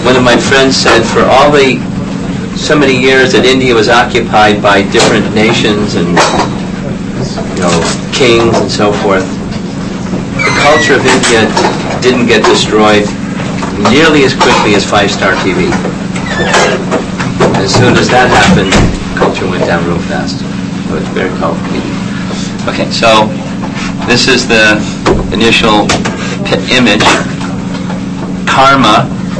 one of my friends said, for all the so many years that India was occupied by different nations and kings and so forth, the culture of India didn't get destroyed nearly as quickly as five-star TV. As soon as that happened, culture went down real fast. So it's very complicated. Okay, so this is the initial image. Karma,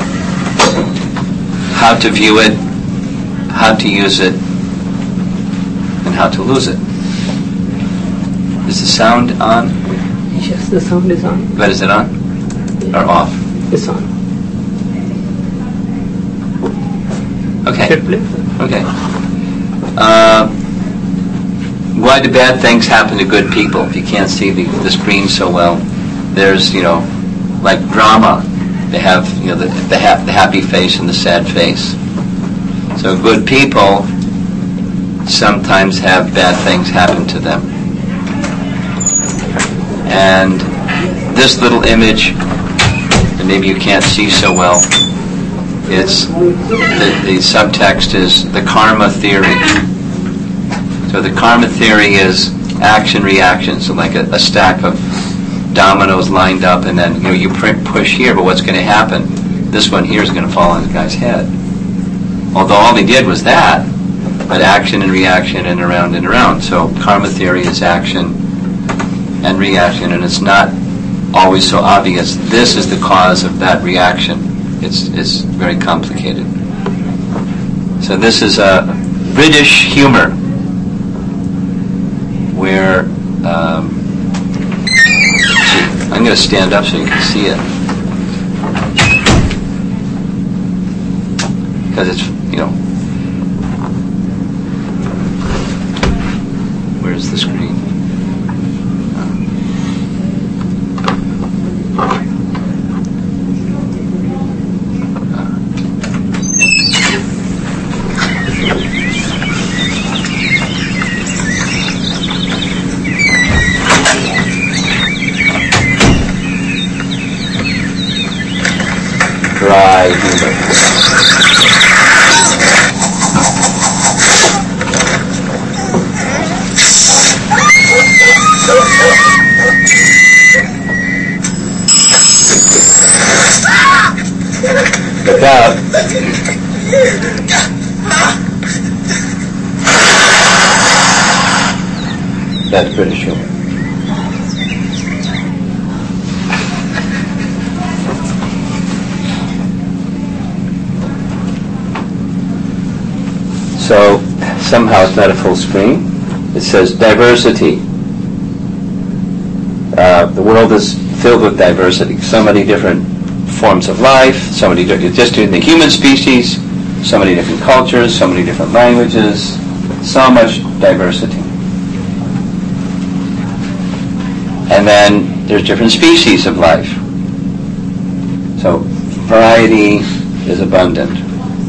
how to view it, how to use it, and how to lose it. Is the sound on? Yes, the sound is on. But is it on? Or off? It's on. Okay. Okay. Why do bad things happen to good people? If you can't see the screen so well, there's, like drama. They have, the happy face and the sad face. So good people sometimes have bad things happen to them. And this little image, and maybe you can't see so well, it's the subtext is the karma theory. So the karma theory is action-reaction, so like a stack of dominoes lined up, and then you push here, but what's going to happen? This one here is going to fall on the guy's head. Although all he did was that, but action and reaction and around and around. So karma theory is action and reaction, and it's not always so obvious. This is the cause of that reaction. It's very complicated. So this is a British humor where I'm going to stand up so you can see it, because it's where's the screen? Dry humor. Look out. That's British humor. So somehow it's not a full screen. It says diversity. The world is filled with diversity. So many different forms of life, so many just in the human species, so many different cultures, so many different languages, so much diversity. And then there's different species of life. So variety is abundant.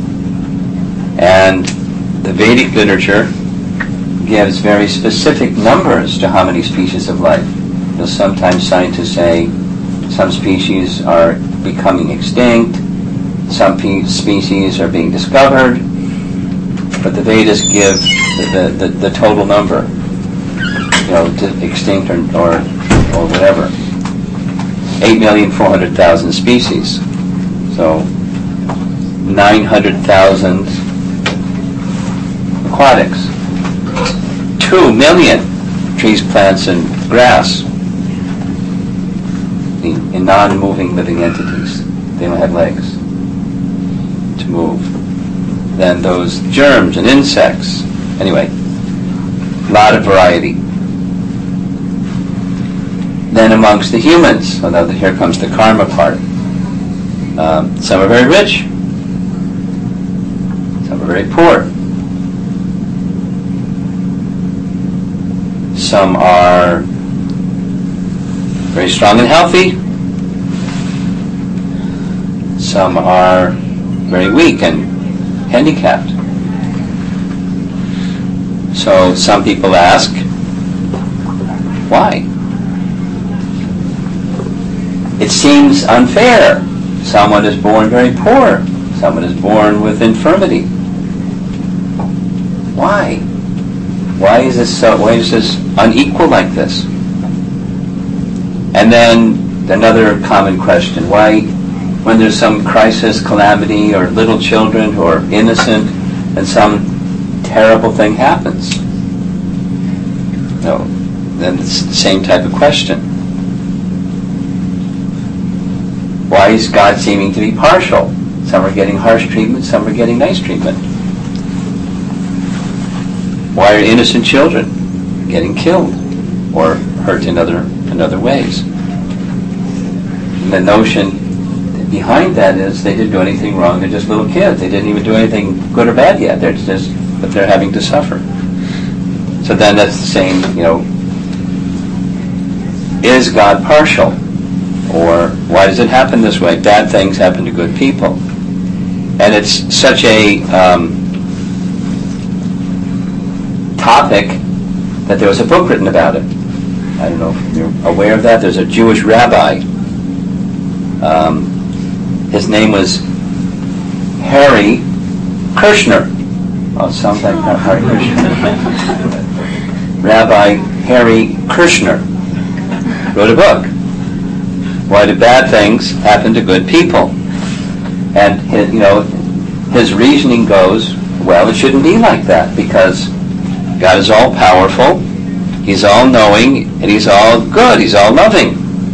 And the Vedic literature gives very specific numbers to how many species of life. Sometimes scientists say some species are becoming extinct, some species are being discovered, but the Vedas give the total number, to extinct or whatever. 8,400,000 species. So 900,000 aquatics. 2 million trees, plants, and grass in non-moving living entities. They don't have legs to move. Then those germs and insects. Anyway, a lot of variety. Then amongst the humans, although here comes the karma part, some are very rich, some are very poor. Some are very strong and healthy. Some are very weak and handicapped. So some people ask, why? It seems unfair. Someone is born very poor. Someone is born with infirmity. Why? Why is this so? Why is this unequal like this? And then another common question: why, when there's some crisis, calamity, or little children who are innocent, and some terrible thing happens? No, then it's the same type of question. Why is God seeming to be partial? Some are getting harsh treatment, some are getting nice treatment. Why are innocent children getting killed or hurt in other ways? And the notion behind that is they didn't do anything wrong, they're just little kids. They didn't even do anything good or bad yet. But they're having to suffer. So then that's the same, is God partial? Or why does it happen this way? Bad things happen to good people. And it's such a topic that there was a book written about it. I don't know if you're aware of that. There's a Jewish rabbi. His name was Harry Kirshner. Oh, it sounds like Harry Kirshner. Rabbi Harry Kirshner wrote a book. Why do bad things happen to good people? And his reasoning goes, well, it shouldn't be like that, because God is all powerful, He's all knowing, and He's all good, He's all loving.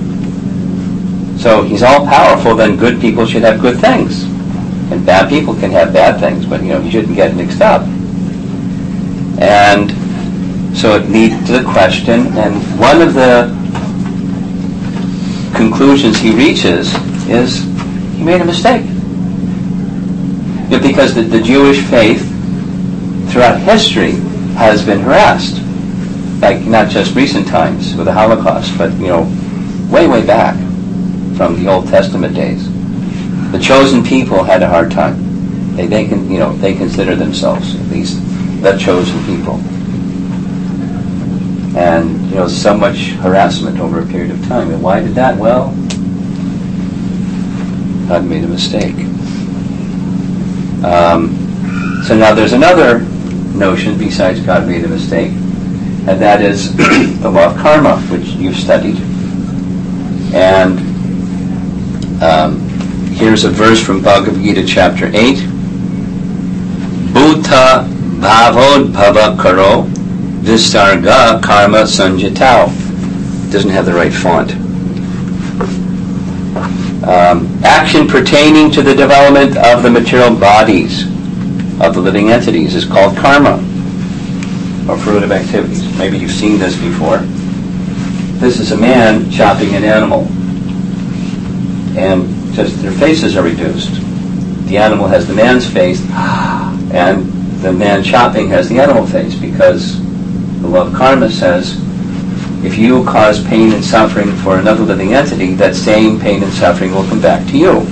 So He's all powerful, then good people should have good things. And bad people can have bad things, but you shouldn't get mixed up. And so it leads to the question, and one of the conclusions he reaches is he made a mistake. Because the Jewish faith throughout history has been harassed, like not just recent times with the Holocaust, but way, way back from the Old Testament days. The chosen people had a hard time. They consider themselves at least the chosen people. And so much harassment over a period of time. And why did that? Well, God made a mistake. So now there's another notion besides God made a mistake, and that is the law of karma, which you've studied. And here's a verse from Bhagavad Gita chapter 8. Bhuta bhavod bhava karo visarga karma sanjitao. Doesn't have the right font. Action pertaining to the development of the material bodies of the living entities is called karma, or fruitive activities. Maybe you've seen this before. This is a man chopping an animal, and just their faces are reduced. The animal has the man's face, and the man chopping has the animal face, because the law of karma says if you cause pain and suffering for another living entity, that same pain and suffering will come back to you.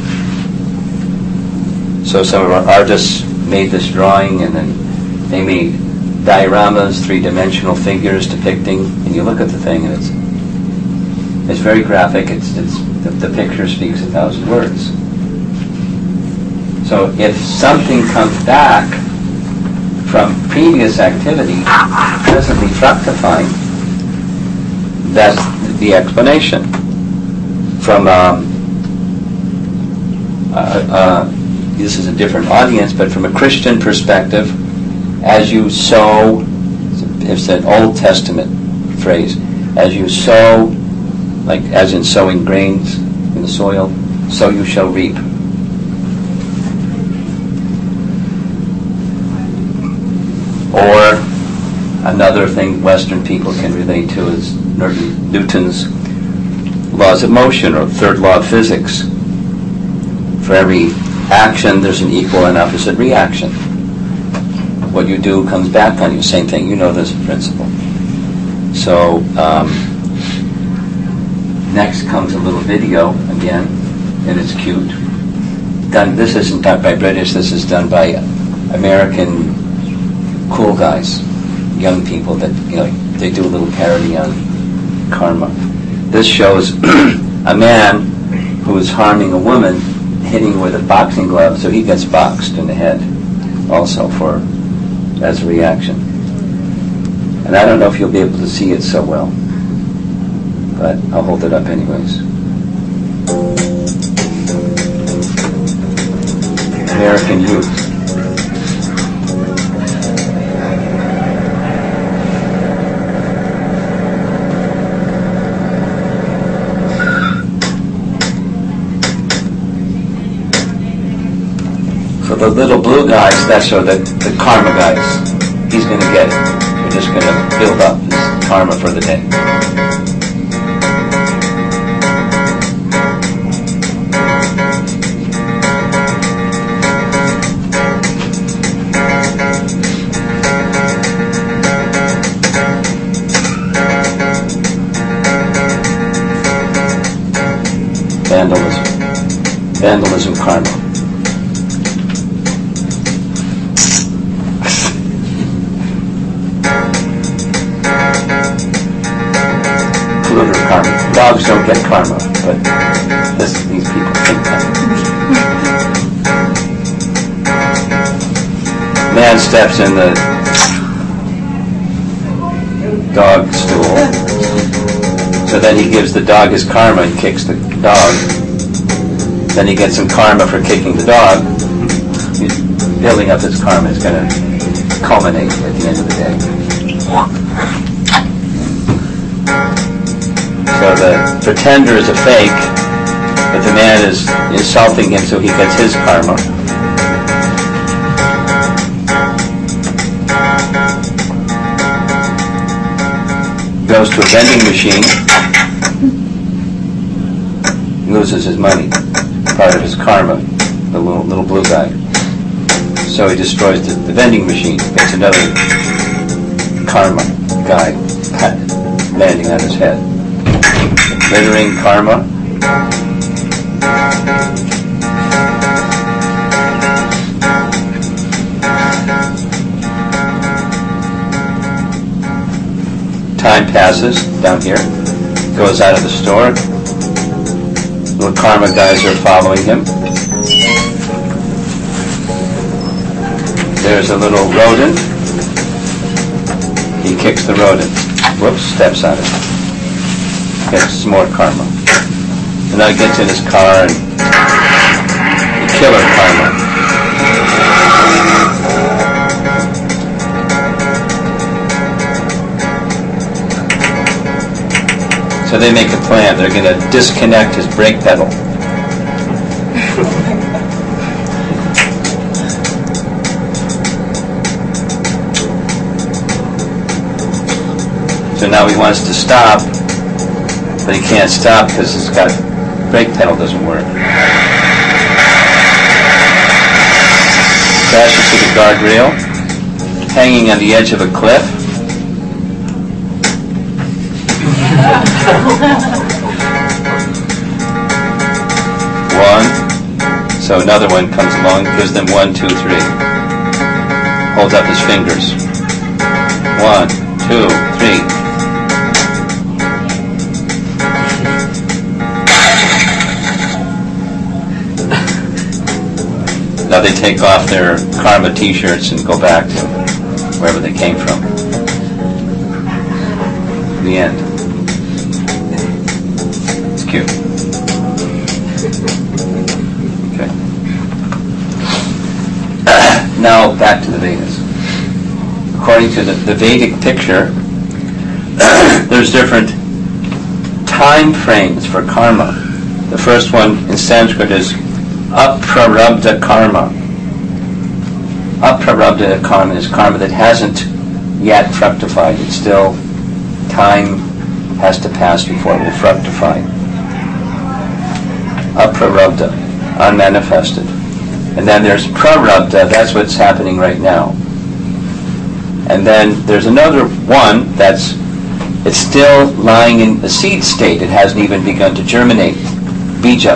So some of our artists made this drawing, and then they made dioramas, three-dimensional figures depicting, and you look at the thing, and it's very graphic. The picture speaks 1,000 words. So if something comes back from previous activity presently fructifying, that's the explanation. From this is a different audience, but from a Christian perspective, as you sow, it's an Old Testament phrase, as you sow, like as in sowing grains in the soil, so you shall reap. Or another thing Western people can relate to is Newton's laws of motion, or third law of physics. For every action, there's an equal and opposite reaction. What you do comes back on you. Same thing. You know this principle. So next comes a little video again, and it's cute. This isn't done by British. This is done by American cool guys, young people that they do a little parody on karma. This shows a man who is harming a woman hitting with a boxing glove, so he gets boxed in the head also as a reaction. And I don't know if you'll be able to see it so well, but I'll hold it up anyways. American youth. So the little blue guys, that's the karma guys. He's going to get it. We're just going to build up his karma for the day. Vandalism karma. Polluter karma. Dogs don't get karma, but these people think that. Man steps in the dog stool, so then he gives the dog his karma and kicks the dog. Then he gets some karma for kicking the dog. He's building up his karma. It's going to culminate at the end of the day. So the pretender is a fake, but the man is insulting him so he gets his karma. Goes to a vending machine, loses his money. Part of his karma, the little blue guy. So he destroys the vending machine, gets another karma guy landing on his head. Littering karma. Time passes down here, goes out of the store. Little karma guys are following him. There's a little rodent. He kicks the rodent. Whoops, steps on it. Gets some more karma. And now he gets in his car and the killer karma. So they make a plan. They're going to disconnect his brake pedal. So now he wants to stop, but he can't stop because his brake pedal doesn't work. Crashes to the guardrail, hanging on the edge of a cliff. One. So another one comes along, gives them 1, 2, 3. Holds up his fingers. 1, 2, 3. Now they take off their karma t-shirts and go back to wherever they came from. The end. It's cute. Okay. Now back to the Vedas. According to the Vedic picture, there's different time frames for karma. The first one in Sanskrit is aprarabdha karma. Aprarabdha karma is karma that hasn't yet fructified. It's still, time has to pass before it will fructify. Aprarabdha, unmanifested. And then there's prarabdha, that's what's happening right now. And then there's another one it's still lying in a seed state. It hasn't even begun to germinate. Bija.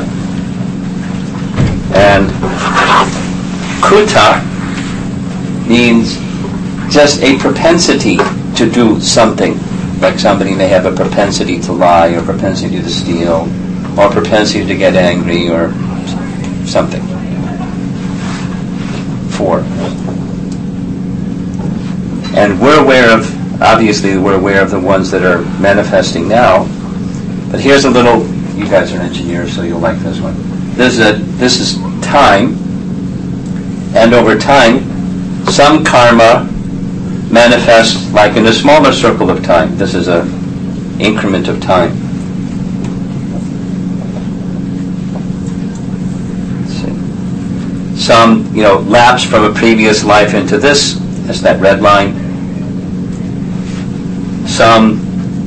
And kruta means just a propensity to do something. Like somebody may have a propensity to lie, or propensity to steal, or propensity to get angry, or something. 4. And we're aware of, obviously we're aware of the ones that are manifesting now, but here's a little, you guys are engineers so you'll like this one. This is time, and over time, some karma manifests like in a smaller circle of time. This is an increment of time. Some, lapse from a previous life into this, that's that red line. Some,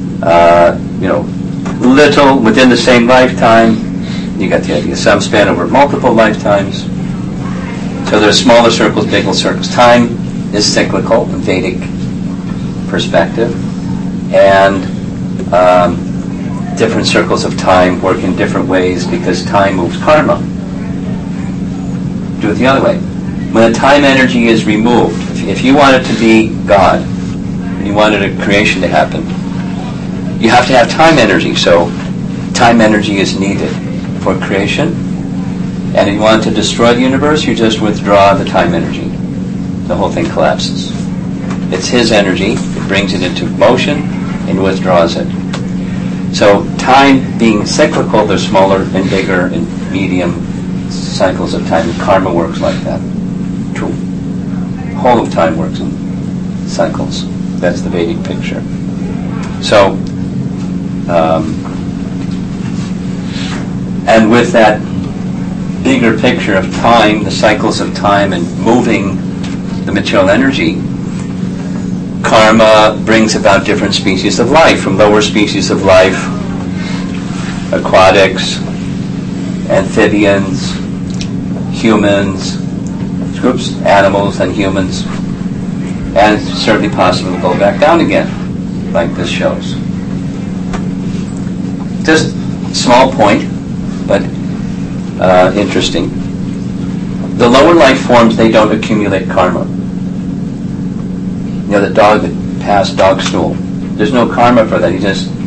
little within the same lifetime. You got the idea. Some span over multiple lifetimes. So there's smaller circles, bigger circles. Time is cyclical in Vedic perspective, and different circles of time work in different ways because time moves karma. Do it the other way. When the time energy is removed, if you want it to be God, and you wanted a creation to happen, you have to have time energy. So time energy is needed for creation. And if you want to destroy the universe, you just withdraw the time energy. The whole thing collapses. It's his energy. It brings it into motion and withdraws it. So time being cyclical, there's smaller and bigger and medium cycles of time. Karma works like that. True. Whole of time works in cycles. That's the Vedic picture. So, and with that bigger picture of time, the cycles of time and moving the material energy, karma brings about different species of life, from lower species of life, aquatics, amphibians, humans, groups, animals and humans, and it's certainly possible to go back down again, like this shows. Just a small point, but interesting. The lower life forms, they don't accumulate karma. The dog that passed dog stool, there's no karma for that.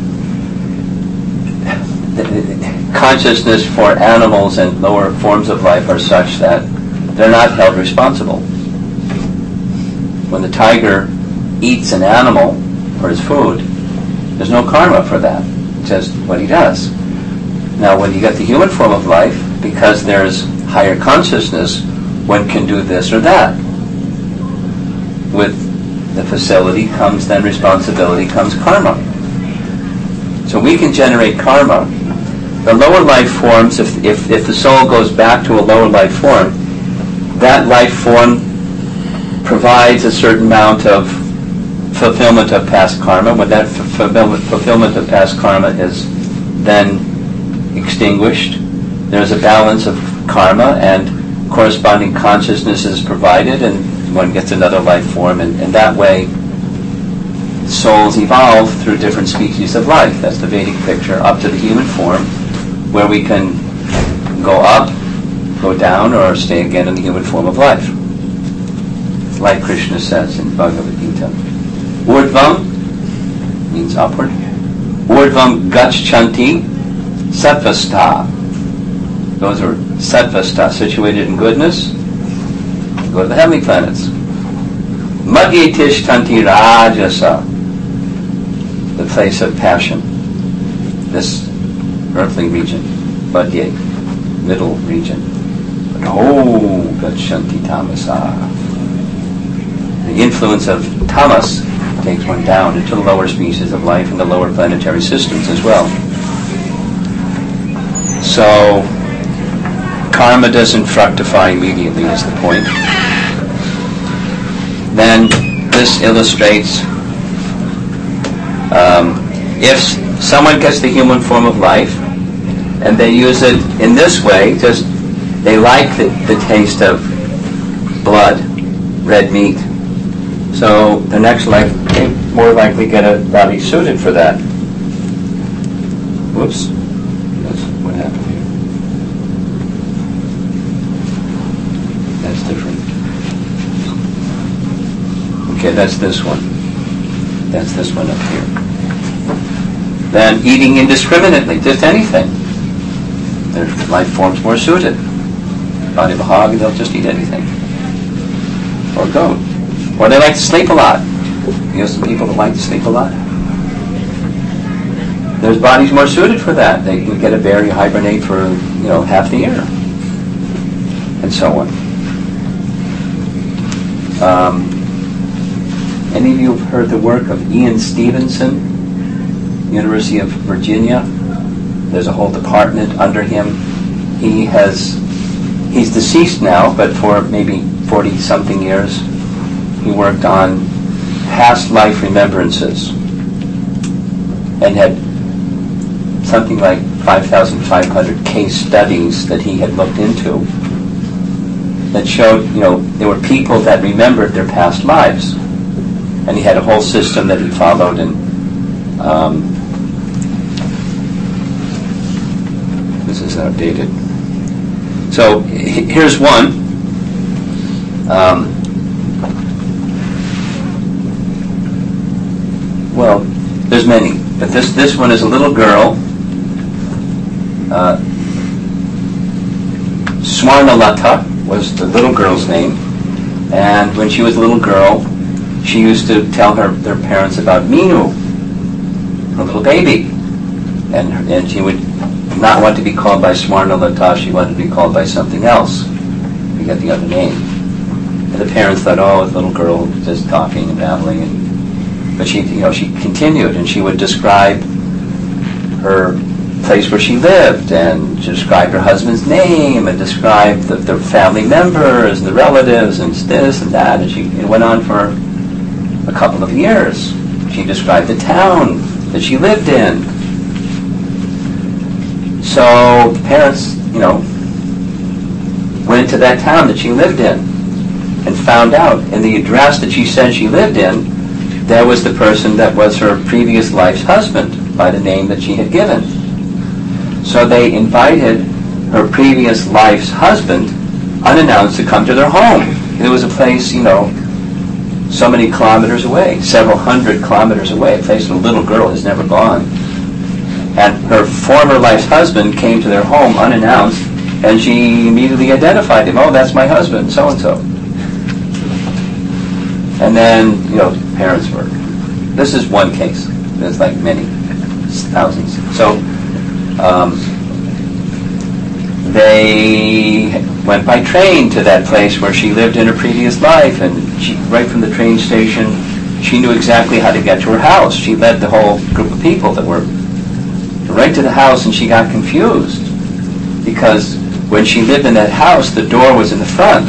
Consciousness for animals and lower forms of life are such that they're not held responsible. When the tiger eats an animal for his food, there's no karma for that. It's just what he does. Now, when you get the human form of life, because there's higher consciousness, one can do this or that. With the facility comes then responsibility, comes karma. So we can generate karma. The lower life forms, if the soul goes back to a lower life form, that life form provides a certain amount of fulfillment of past karma. When that fulfillment of past karma is then extinguished, there's a balance of karma and corresponding consciousness is provided, and one gets another life form, and that way souls evolve through different species of life. That's the Vedic picture, up to the human form, where we can go up, go down, or stay again in the human form of life. Like Krishna says in Bhagavad Gita. Urdvam means upward. Urdvam gachanti sattvastha. Those are sattvastha, situated in goodness. Go to the heavenly planets. Madhye tishtanti rajasa, the place of passion. This earthly region, Madhye, middle region. Oh, gachanti tamasa. The influence of tamas takes one down into the lower species of life and the lower planetary systems as well. So, karma doesn't fructify immediately is the point. Then this illustrates if someone gets the human form of life and they use it in this way, just they like the taste of blood, red meat. So the next life, they more likely get a body suited for that. Whoops. That's what happened here. That's different. Okay, that's this one. That's this one up here. Then eating indiscriminately, just anything. Their life forms more suited. body of a hog, and they'll just eat anything. Or goat. Or they like to sleep a lot. You know some people that like to sleep a lot? There's bodies more suited for that. They can get a bear, you hibernate for, half the year. And so on. Any of you have heard the work of Ian Stevenson, University of Virginia? There's a whole department under him. He's deceased now, but for maybe 40-something years, he worked on past life remembrances and had something like 5,500 case studies that he had looked into that showed, there were people that remembered their past lives. And he had a whole system that he followed, and this is outdated. So here's one. Well, there's many, but this one is a little girl. Swarnalata was the little girl's name, and when she was a little girl, she used to tell their parents about Minu, her little baby, and she would not want to be called by Swarnalata. She wanted to be called by something else. We got the other name, and the parents thought, oh, the little girl just talking and babbling, but she continued, and she would describe her place where she lived, and describe her husband's name, and describe the family members, and the relatives, and this and that, and it went on for a couple of years. She described the town that she lived in. So the parents, went to that town that she lived in and found out, and the address that she said she lived in, there was the person that was her previous life's husband by the name that she had given. So they invited her previous life's husband, unannounced, to come to their home. It was a place, so many kilometers away, several hundred kilometers away, a place that a little girl has never gone. And her former life's husband came to their home unannounced, and she immediately identified him. Oh, that's my husband, so-and-so. And then, parents were. This is one case. There's like many, thousands. So they went by train to that place where she lived in her previous life, and right from the train station, she knew exactly how to get to her house. She led the whole group of people that were right to the house, and she got confused because when she lived in that house, the door was in the front.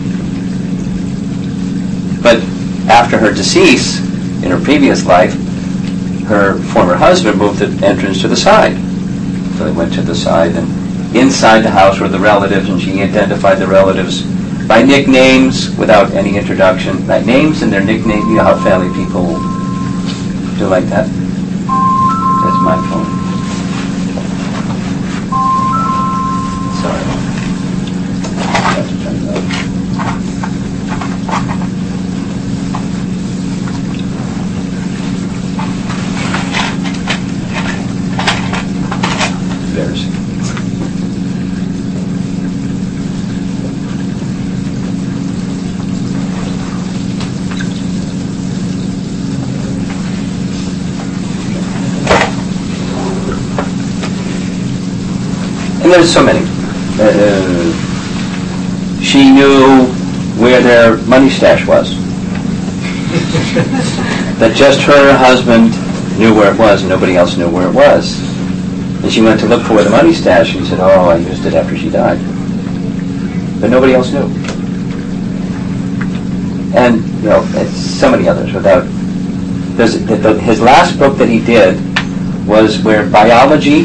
But after her decease, in her previous life, her former husband moved the entrance to the side. So they went to the side, and inside the house were the relatives, and she identified the relatives by nicknames without any introduction. By names and their nicknames. You know how family people do like that? That's my phone. Sorry. I have to turn it off. Embarrassing. And there's so many. She knew where their money stash was. That just her and her husband knew where it was, and nobody else knew where it was. And she went to look for where the money stash, and said, oh, I used it after she died. But nobody else knew. And, it's so many others without... His last book that he did was where biology...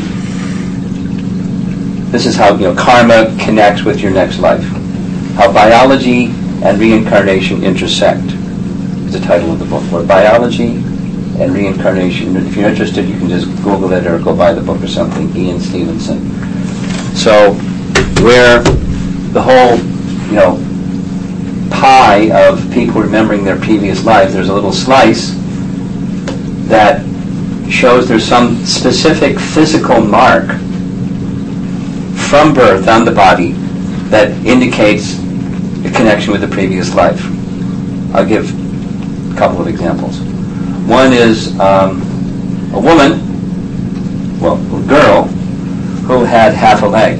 This is how karma connects with your next life. How biology and reincarnation intersect is the title of the book. Where biology and reincarnation. If you're interested, you can just Google it or go buy the book or something. Ian Stevenson. So where the whole pie of people remembering their previous life, there's a little slice that shows there's some specific physical mark from birth on the body that indicates a connection with the previous life. I'll give a couple of examples. One is a woman, well, a girl, who had half a leg.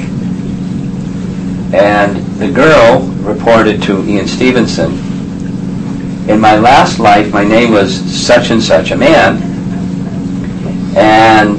And the girl reported to Ian Stevenson, in my last life, my name was such and such a man, and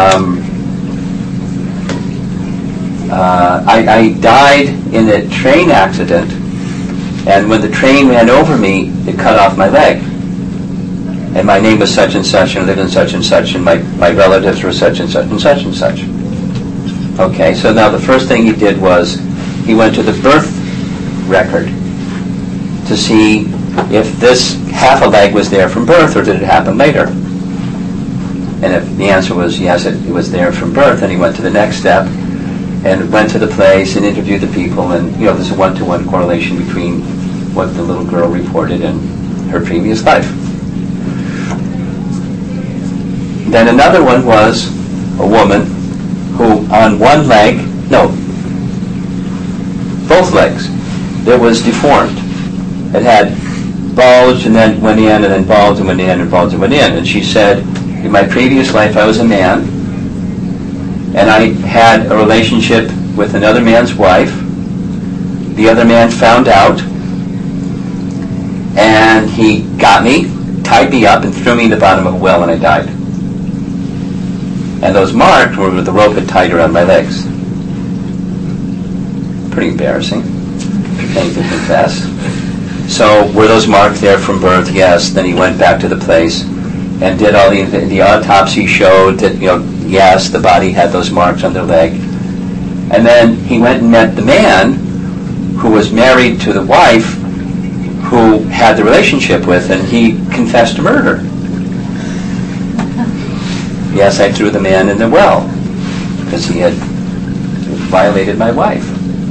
I died in a train accident, and when the train ran over me, it cut off my leg. And my name was such and such, and I lived in such and such, and my relatives were such and such and such and such. Okay, so now the first thing he did was he went to the birth record to see if this half a leg was there from birth or did it happen later. And if the answer was yes, it was there from birth, then he went to the next step and went to the place and interviewed the people, and there's a one-to-one correlation between what the little girl reported and her previous life. Then another one was a woman who on one leg, no, both legs, it was deformed. It had bulged and then went in, and then bulged and went in, and bulged and went in. And she said, in my previous life I was a man, and I had a relationship with another man's wife. The other man found out, and he got me, tied me up, and threw me in the bottom of a well, and I died. And those marks were where the rope had tied around my legs. Pretty embarrassing, pain to confess. So were those marks there from birth? Yes. Then he went back to the place and did all the autopsy showed that, yes, the body had those marks on their leg. And then he went and met the man who was married to the wife who had the relationship with, and he confessed to murder. Yes, I threw the man in the well because he had violated my wife.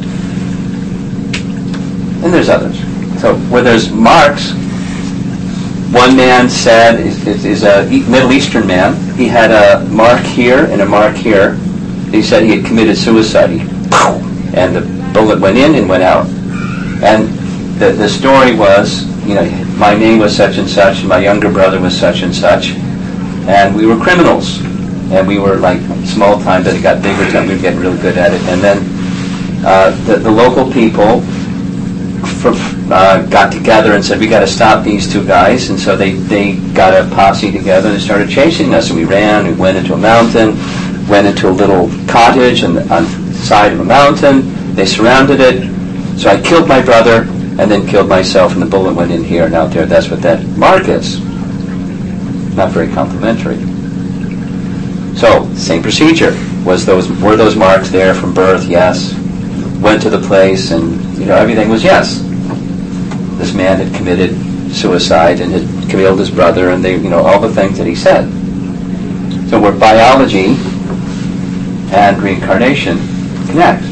And there's others. So where there's marks, one man said is a Middle Eastern man. He had a mark here and a mark here. He said he had committed suicide. And the bullet went in and went out. And the story was, my name was such and such, and my younger brother was such and such, and we were criminals. And we were like small time, but it got bigger time. We were getting real good at it. And then the local people got together and said, we got to stop these two guys. And so they got a posse together and they started chasing us. And we ran, we went into a mountain, went into a little cottage on the side of a mountain. They surrounded it. So I killed my brother and then killed myself, and the bullet went in here and out there. That's what that mark is. Not very complimentary. So, same procedure. Were those marks there from birth? Yes. Went to the place, and everything was yes. This man had committed suicide and had killed his brother, and all the things that he said. So where biology and reincarnation connect.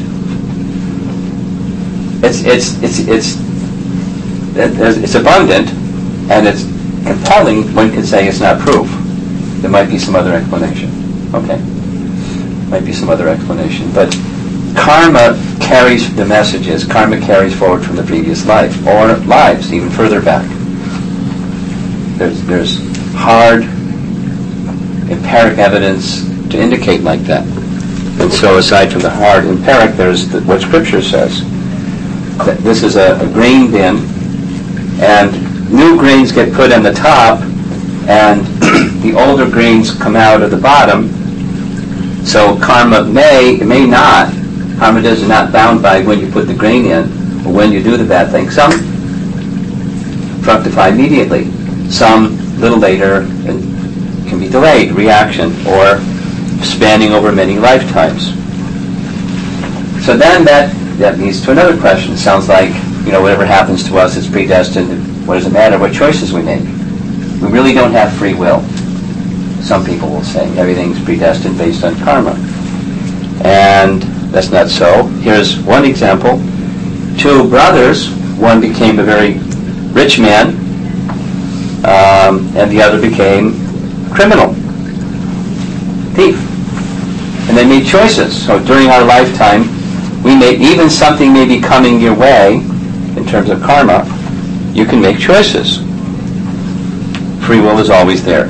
It's abundant, and it's compelling. One could say it's not proof. There might be some other explanation. Okay. Might be some other explanation. But karma carries the messages. Karma carries forward from the previous life, or lives even further back. There's hard empiric evidence to indicate like that. And so aside from the hard empiric, there's what Scripture says. That this is a grain bin, and new grains get put on the top, and the older grains come out of the bottom. So karma may not. Karma is not bound by when you put the grain in or when you do the bad thing. Some fructify immediately. Some a little later and can be delayed, reaction, or spanning over many lifetimes. So then that leads to another question. It sounds like, whatever happens to us is predestined. What does it matter what choices we make? We really don't have free will. Some people will say everything's predestined based on karma. And that's not so. Here's one example. Two brothers. One became a very rich man, and the other became a criminal, thief. And they made choices. So during our lifetime, even something may be coming your way in terms of karma, you can make choices. Free will is always there.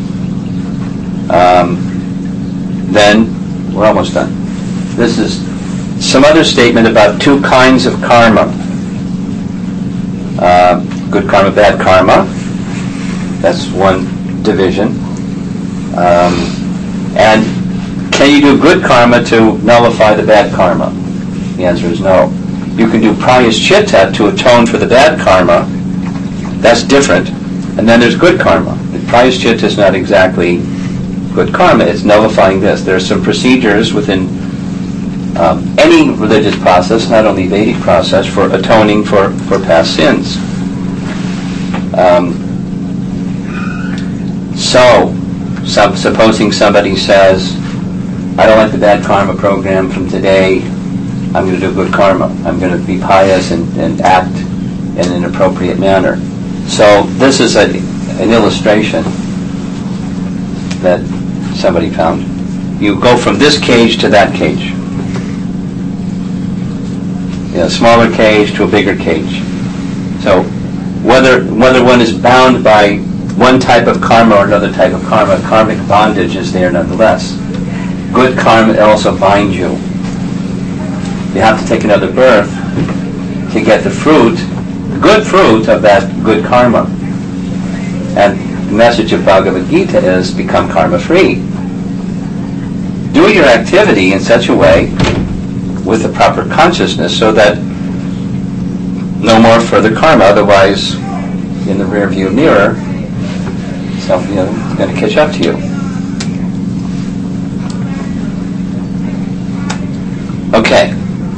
Then, we're almost done. This is some other statement about two kinds of karma. Good karma, bad karma. That's one division. And can you do good karma to nullify the bad karma? The answer is no. You can do prayaschitta to atone for the bad karma. That's different. And then there's good karma. The prayaschitta is not exactly good karma. It's nullifying this. There are some procedures within any religious process, not only Vedic process, for atoning for past sins. Supposing somebody says, I don't like the bad karma program from today, I'm going to do good karma. I'm going to be pious and act in an appropriate manner. So this is an illustration that somebody found. You go from this cage to that cage. A smaller cage to a bigger cage. So whether one is bound by one type of karma or another type of karma, karmic bondage is there nonetheless. Good karma also binds you. You have to take another birth to get the fruit, good fruit of that good karma. And the message of Bhagavad Gita is become karma free. Do your activity in such a way with the proper consciousness so that no more further karma, otherwise in the rear view mirror something is going to catch up to you. Okay.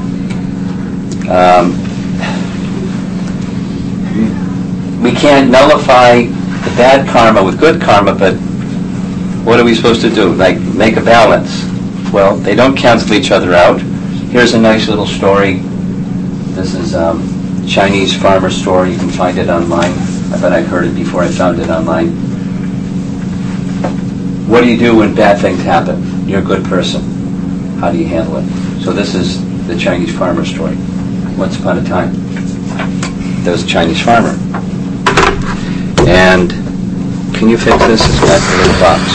We can't nullify the bad karma with good karma, but what are we supposed to do? Like make a balance? Well, they don't cancel each other out. Here's a nice little story. This is a Chinese farmer story. You can find it online. I bet I've heard it before I found it online. What do you do when bad things happen? You're a good person. How do you handle it? So this is the Chinese farmer story. Once upon a time, there was a Chinese farmer. And can you fix this? It's got a little box.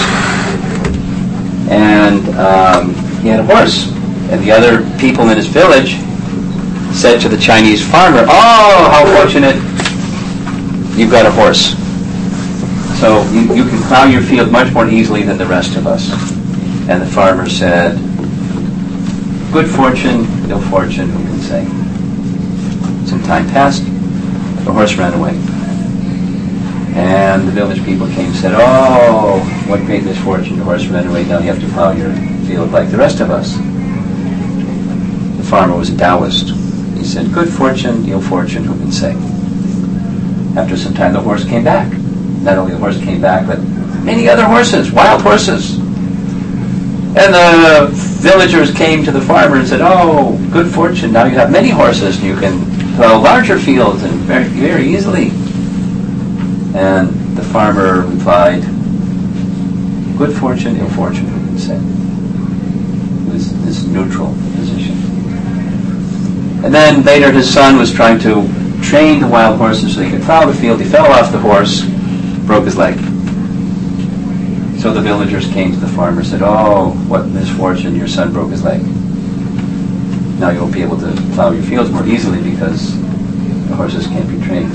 And he had a horse. And the other people in his village said to the Chinese farmer, "Oh, how fortunate you've got a horse. So you can plow your field much more easily than the rest of us." And the farmer said, "Good fortune, ill fortune, who can say?" Some time passed. The horse ran away. And the village people came and said, "Oh, what great misfortune, the horse ran away. Now you have to plow your field like the rest of us." The farmer was a Taoist. He said, "Good fortune, ill fortune, who can say?" After some time, the horse came back. Not only the horse came back, but many other horses, wild horses. And the villagers came to the farmer and said, "Oh, good fortune, now you have many horses, and you can plow larger fields and very, very easily." And the farmer replied, "Good fortune, ill fortune, who can say?" It was this neutral position. And then later his son was trying to train the wild horses so he could plow the field. He fell off the horse, broke his leg. So the villagers came to the farmer and said, "Oh, what misfortune, your son broke his leg. Now you won't be able to plow your fields more easily because the horses can't be trained."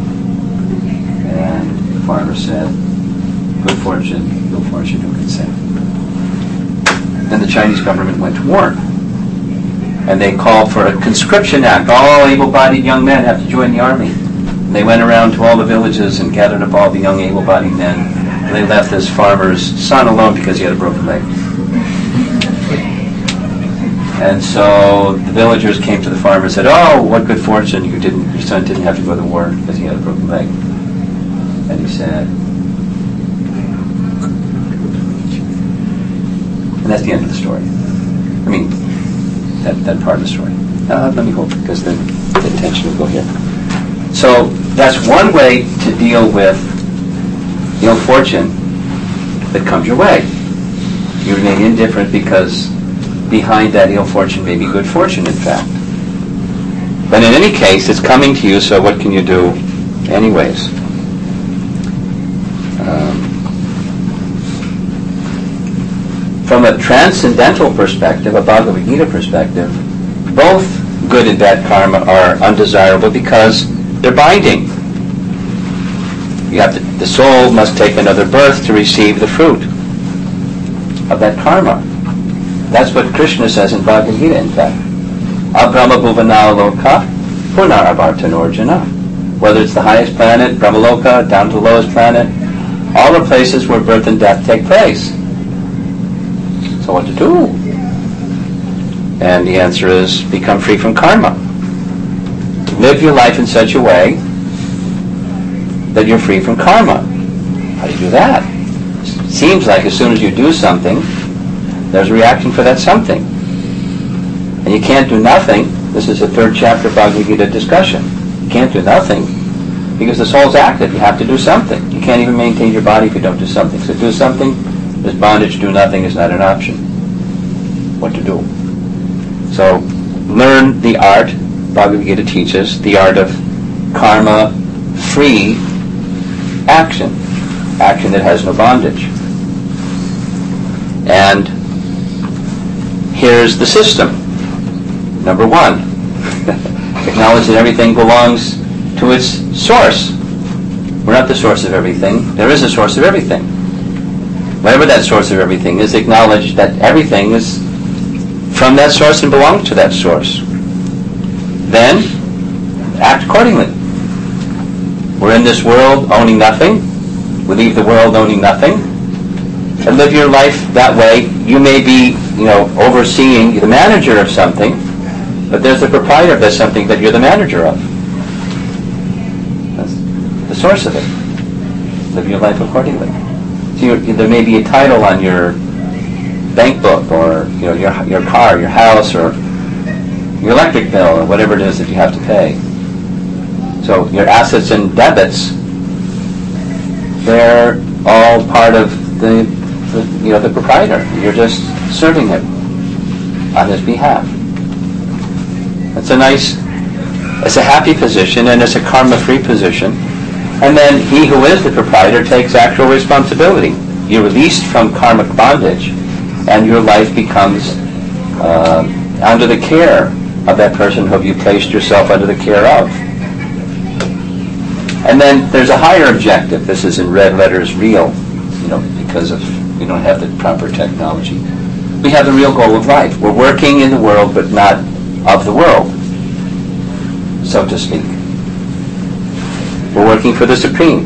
And the farmer said, "Good fortune, ill fortune, who can say?" Then the Chinese government went to war. And they called for a conscription act. All able-bodied young men have to join the army. And they went around to all the villages and gathered up all the young able-bodied men. And they left this farmer's son alone because he had a broken leg. And so the villagers came to the farmer and said, "Oh, what good fortune, your son didn't have to go to war because he had a broken leg." And he said, and that's the end of the story. I mean, that part of the story. Let me hold it because then the attention will go here. So that's one way to deal with ill fortune that comes your way. You remain indifferent because behind that ill fortune may be good fortune, in fact. But in any case, it's coming to you, so what can you do anyways? From a transcendental perspective, a Bhagavad Gita perspective, both good and bad karma are undesirable because they're binding. The soul must take another birth to receive the fruit of that karma. That's what Krishna says in Bhagavad Gita, in fact. Abrahma bhuvana loka punaravartanorjuna. Whether it's the highest planet, Brahmaloka, down to the lowest planet, all the places where birth and death take place. So what to do? And the answer is become free from karma. Live your life in such a way that you're free from karma. How do you do that? It seems like as soon as you do something, there's a reaction for that something. And you can't do nothing. This is the 3rd chapter of Bhagavad Gita discussion. You can't do nothing because the soul's active. You have to do something. You can't even maintain your body if you don't do something. So do something. This bondage, do nothing, is not an option. What to do? So learn the art, Bhagavad Gita teaches, the art of karma-free action. Action that has no bondage. And here's the system. Number 1, acknowledge that everything belongs to its source. We're not the source of everything. There is a source of everything. Whatever that source of everything is, acknowledge that everything is from that source and belongs to that source. Then, act accordingly. We're in this world owning nothing. We leave the world owning nothing. And live your life that way. You may be, overseeing the manager of something, but there's the proprietor of that something that you're the manager of. That's the source of it. Live your life accordingly. So there may be a title on your bank book, or your car, your house, or your electric bill, or whatever it is that you have to pay. So your assets and debits, they're all part of the proprietor. You're just serving him on his behalf. It's a happy position, and it's a karma-free position. And then he who is the proprietor takes actual responsibility. You're released from karmic bondage, and your life becomes under the care of that person whom you placed yourself under the care of. And then there's a higher objective. This is in red letters, real, because we don't have the proper technology. We have the real goal of life. We're working in the world, but not of the world, so to speak. We're working for the Supreme.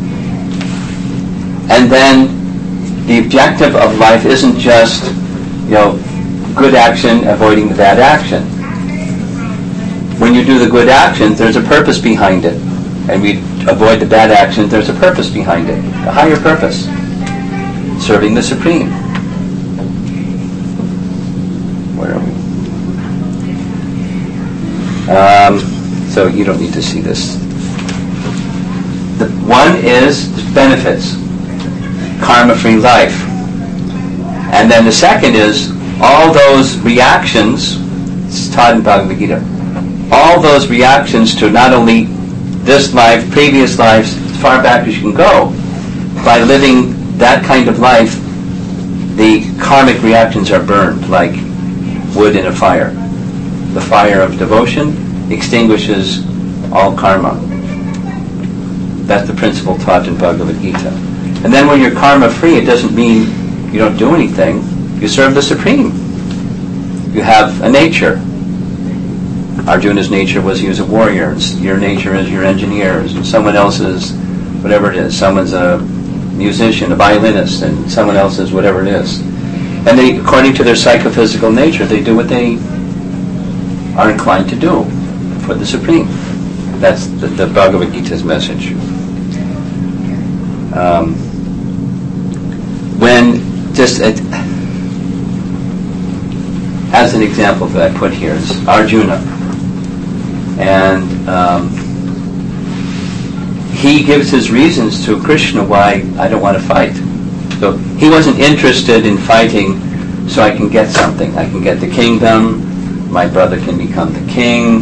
And then the objective of life isn't just, good action avoiding the bad action. When you do the good actions, there's a purpose behind it. And we avoid the bad actions, there's a purpose behind it. A higher purpose. Serving the Supreme. Where are we? So you don't need to see this. The one is benefits, karma-free life. And then the second is all those reactions, it's taught in Bhagavad Gita, all those reactions to not only this life, previous lives, as far back as you can go, by living that kind of life, the karmic reactions are burned like wood in a fire. The fire of devotion extinguishes all karma. That's the principle taught in Bhagavad Gita. And then when you're karma-free, it doesn't mean you don't do anything. You serve the Supreme. You have a nature. Arjuna's nature was he was a warrior. Your nature is your engineers. And someone else's, whatever it is. Someone's a musician, a violinist, and someone else's whatever it is. And they, according to their psychophysical nature, they do what they are inclined to do for the Supreme. That's the Bhagavad Gita's message. As an example that I put here is Arjuna. And he gives his reasons to Krishna why I don't want to fight. So he wasn't interested in fighting so I can get something. I can get the kingdom, my brother can become the king.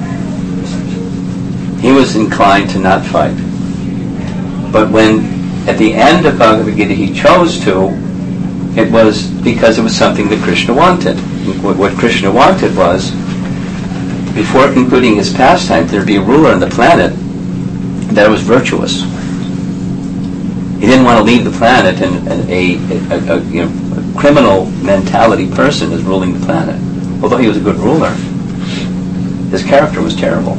He was inclined to not fight. But when, at the end of Bhagavad Gita, he chose to, it was because it was something that Krishna wanted. What Krishna wanted was, before concluding his pastime, there'd be a ruler on the planet that was virtuous. He didn't want to leave the planet and a criminal mentality person is ruling the planet. Although he was a good ruler, his character was terrible.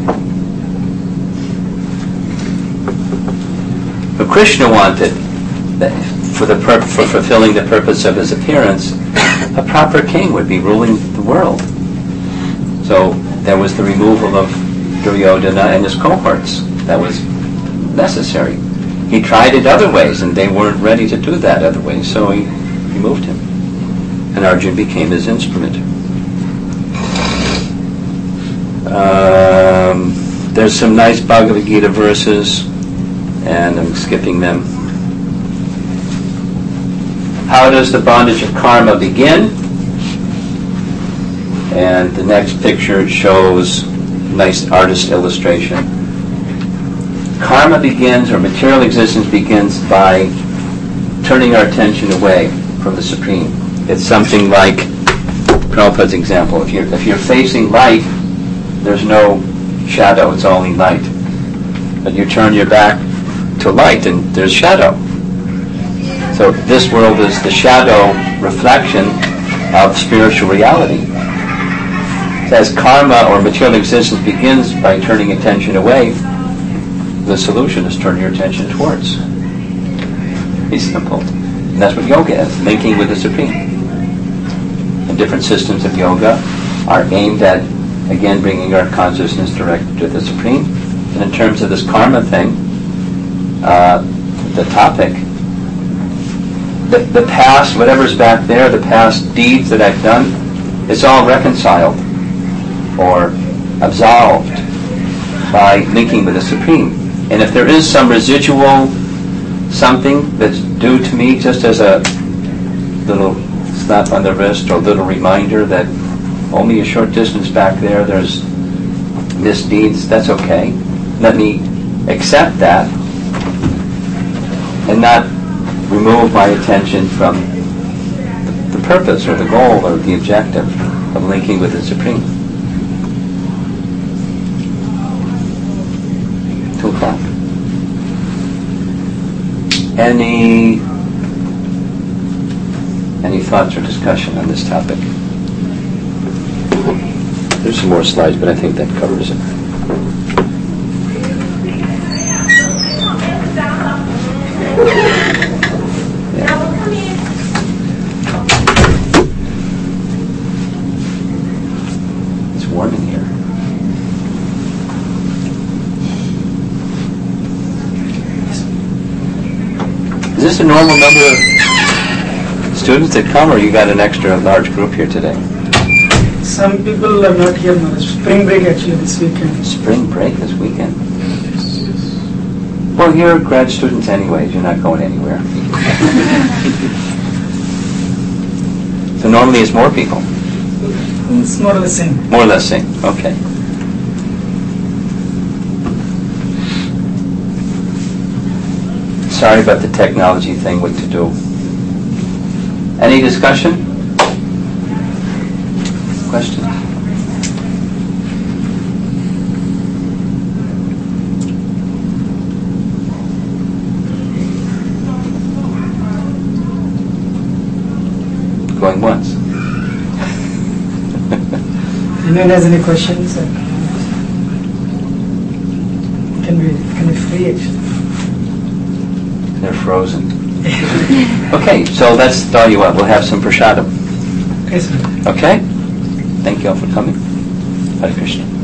But Krishna wanted, for fulfilling the purpose of his appearance, a proper king would be ruling the world. So there was the removal of Duryodhana and his cohorts. That was necessary. He tried it other ways, and they weren't ready to do that other ways, so he removed him. And Arjuna became his instrument. There's some nice Bhagavad Gita verses, and I'm skipping them. How does the bondage of karma begin? And the next picture shows nice artist illustration. Karma begins, or material existence begins, by turning our attention away from the Supreme. It's something like Prabhupada's example. If you're facing light, there's no shadow, it's only light. But you turn your back to light and there's shadow. So this world is the shadow reflection of spiritual reality. As karma or material existence begins by turning attention away, the solution is turn your attention towards. It's simple. And that's what yoga is, linking with the Supreme. And different systems of yoga are aimed at, again, bringing our consciousness directed to the Supreme. And in terms of this karma thing, the topic, the past, whatever's back there, the past deeds that I've done, it's all reconciled or absolved by linking with the Supreme. And if there is some residual something that's due to me, just as a little slap on the wrist or a little reminder that only a short distance back there's misdeeds, that's okay. Let me accept that and not remove my attention from the purpose or the goal or the objective of linking with the Supreme. 2 o'clock. Any thoughts or discussion on this topic? There's some more slides, but I think that covers it. It's warm in here. Is this a normal number of students that come, or you got an extra large group here today? Some people are not here now. Spring break actually this weekend. Spring break this weekend? Well, you're grad students anyways. You're not going anywhere. So normally it's more people. It's more or less same. More or less same. Okay. Sorry about the technology thing, what to do. Any discussion? Questions? Going once. Anyone has any questions? Can be free actually. They're frozen. Okay, so let's thaw you up. We'll have some prasadam. Okay, sir. Okay? Thank you all for coming. Hare Krishna.